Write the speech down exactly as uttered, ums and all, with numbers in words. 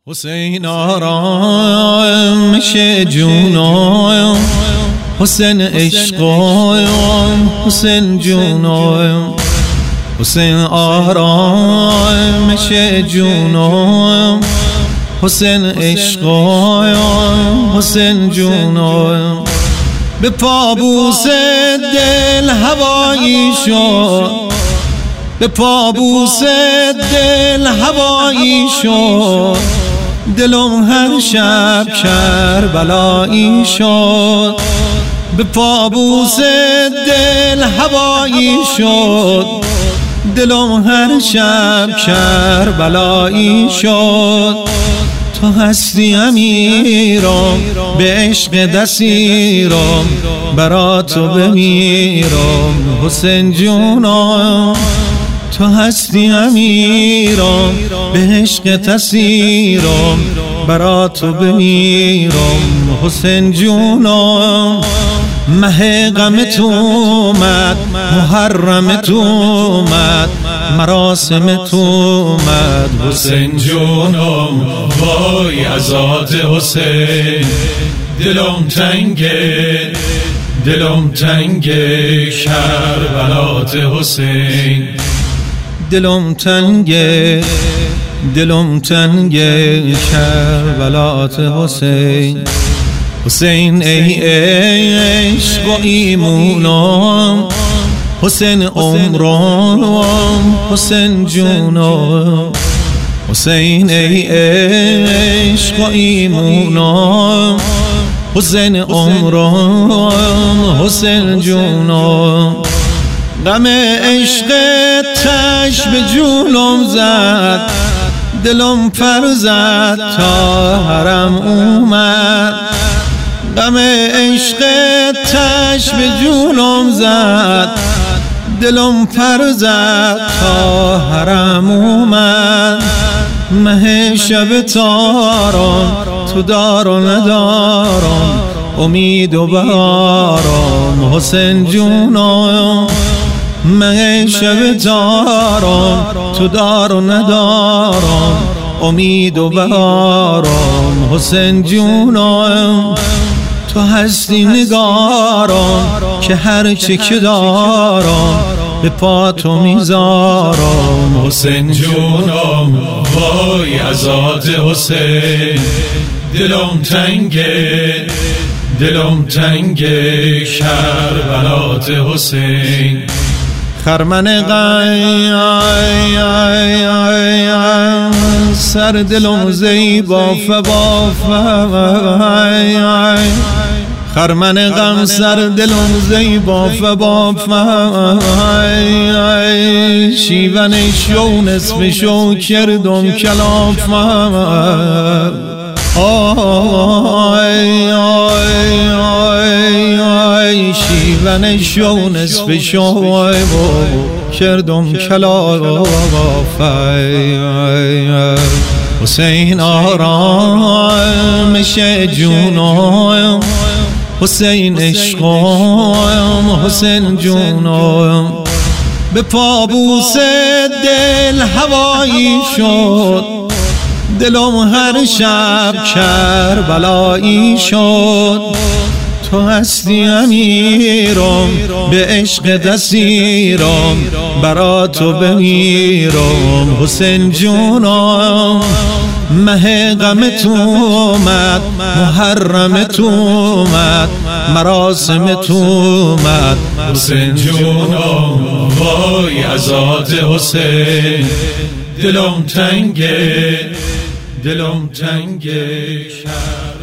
حسین آرامش جونم، حسین عشقم، حسین جونم، حسین آرامش جونم، حسین عشقم، حسین جونم. به پابوس دل هوایی شد، به پابوس دل هوایی شد، دلم هر شب کربلایی شد. به پابوس دل هوایی شد، دلم هر شب کربلایی شد. تو هستی امیرم، به عشق دسیرم، برا تو بمیرم حسین جونم. تو هستی امیرم، به عشق تسیرم، برا تو بمیرم حسین جونم. مه غم تو اومد، محرم تو اومد، مراسم تو اومد حسین جونم. وای ازاد حسین، دلم تنگه، دلم تنگه، کربلات حسین. دلم تنگه، دلم تنگه، کربلات حسین. حسین ای عشق و ایمونم، حسین عمرم، حسین جونم. حسین ای عشق و ایمونم، حسین عمرم، حسین جونم. غم عشق تش به جونم زد، دلم پر زد تا حرم اومد. غم عشق تش به جونم زد، دلم پر زد تا حرم اومد. مه شب تارم، تو دار و ندارم، امید و بهارم حسین جونم. مه شب تارم، تو دار و ندارم، امید و بهارم حسین جونم. تو هستی نگارم که هر چی که دارم، به پا تو میذارم حسین جونم. وای ازاد حسین، دلم تنگه، دلم تنگه، کربلات حسین. خرمن غم سر دلم زیبا فبا فای، خرمن غم سر دلم زیبا فبا فای. شیون شو نصف شو کردم کلاف آی آی آی آی. شیون شو نصف شو کردم کلاف. حسین آرامش جونم، حسین عشقم، حسین جونم. به پابوس دل هوایی شد، دلم هر شب کربلایی شد. تو هستی امیرم، به عشق دسیرم، برا تو بمیرم حسین جونم. مه غم تو اومد، محرم تو اومد، مراسم تو اومد حسین جونم. وای ازاد حسین، دلم تنگه، دلم تنگه.